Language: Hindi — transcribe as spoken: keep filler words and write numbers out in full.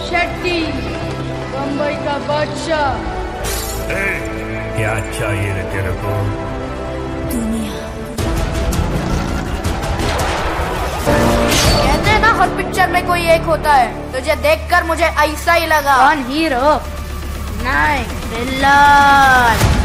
शेट्टी, बम्बई का बादशाह। क्या चाहिए रे तेरे को? दुनिया। कहते हैं ना हर पिक्चर में कोई एक होता है, तुझे देखकर मुझे ऐसा ही लगा। कौन हीरो? नहीं, विलन।